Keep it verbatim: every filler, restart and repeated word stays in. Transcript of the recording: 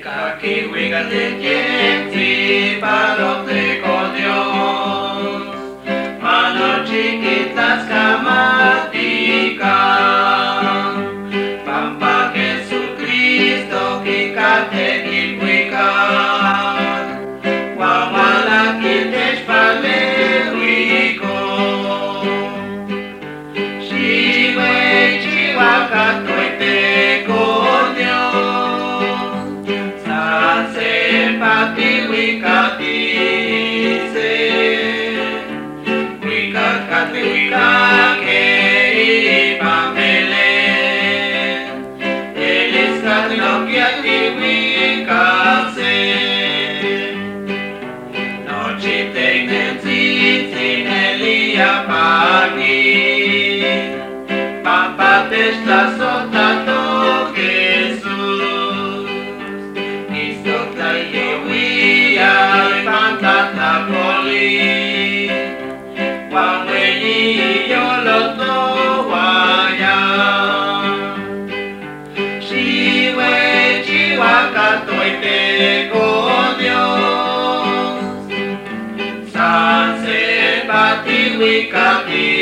Kiwigate Kienzi, Padre con Dios, mano chiquitas camatica, Pampa Jesucristo, Kikate Kiwikan, Wawala Kitesh Palewiko, Shiwe Chiwakato Ete con Dios. Pati wika dice, wika kate wika kei pamele, elis kate no kiati wika se, nochi teinen zitzin elia pagi, pampa testa sotato Jesús. Pantata poli, waweli yoloto waya, shiwe chiwakato ite con Dios, sanse pati wikati.